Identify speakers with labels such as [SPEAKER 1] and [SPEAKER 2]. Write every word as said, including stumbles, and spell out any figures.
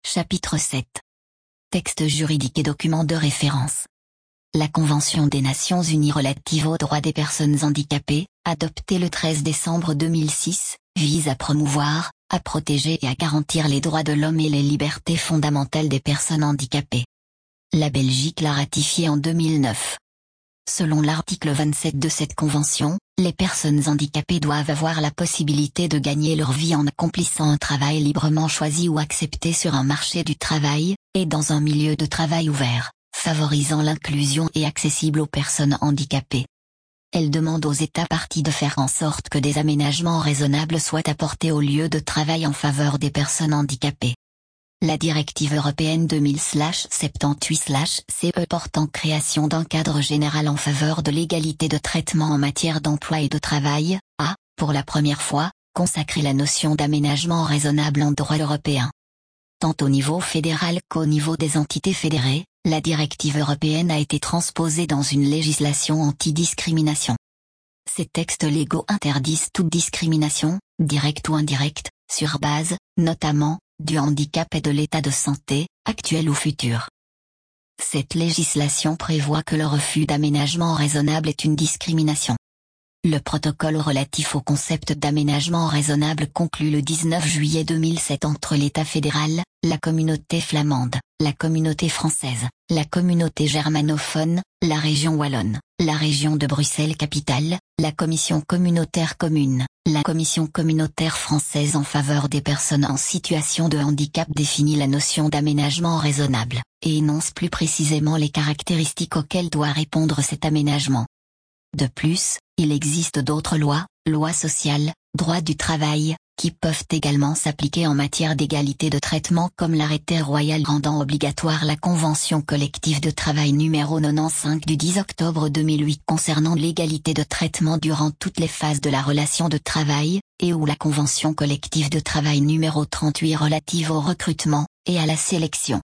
[SPEAKER 1] Chapitre sept. Texte juridique et documents de référence. La Convention des Nations Unies relative aux droits des personnes handicapées, adoptée le treize décembre deux mille six, vise à promouvoir, à protéger et à garantir les droits de l'homme et les libertés fondamentales des personnes handicapées. La Belgique l'a ratifiée en deux mille neuf. Selon l'article vingt-sept de cette convention, les personnes handicapées doivent avoir la possibilité de gagner leur vie en accomplissant un travail librement choisi ou accepté sur un marché du travail, et dans un milieu de travail ouvert, favorisant l'inclusion et accessible aux personnes handicapées. Elle demande aux États parties de faire en sorte que des aménagements raisonnables soient apportés au lieu de travail en faveur des personnes handicapées. La directive européenne deux mille soixante-dix-huit C E portant création d'un cadre général en faveur de l'égalité de traitement en matière d'emploi et de travail, a, pour la première fois, consacré la notion d'aménagement raisonnable en droit européen. Tant au niveau fédéral qu'au niveau des entités fédérées, la directive européenne a été transposée dans une législation anti-discrimination. Ces textes légaux interdisent toute discrimination, directe ou indirecte, sur base, notamment, du handicap et de l'état de santé, actuel ou futur. Cette législation prévoit que le refus d'aménagement raisonnable est une discrimination. Le protocole relatif au concept d'aménagement raisonnable conclu le dix-neuf juillet deux mille sept entre l'État fédéral, la communauté flamande, la communauté française, la communauté germanophone, la région wallonne, la région de Bruxelles-Capitale, la commission communautaire commune, la commission communautaire française en faveur des personnes en situation de handicap définit la notion d'aménagement raisonnable, et énonce plus précisément les caractéristiques auxquelles doit répondre cet aménagement. De plus, il existe d'autres lois, lois sociales, droit du travail, qui peuvent également s'appliquer en matière d'égalité de traitement comme l'arrêté royal rendant obligatoire la convention collective de travail numéro quatre-vingt-quinze du dix octobre deux mille huit concernant l'égalité de traitement durant toutes les phases de la relation de travail, et ou la convention collective de travail numéro trente-huit relative au recrutement, et à la sélection.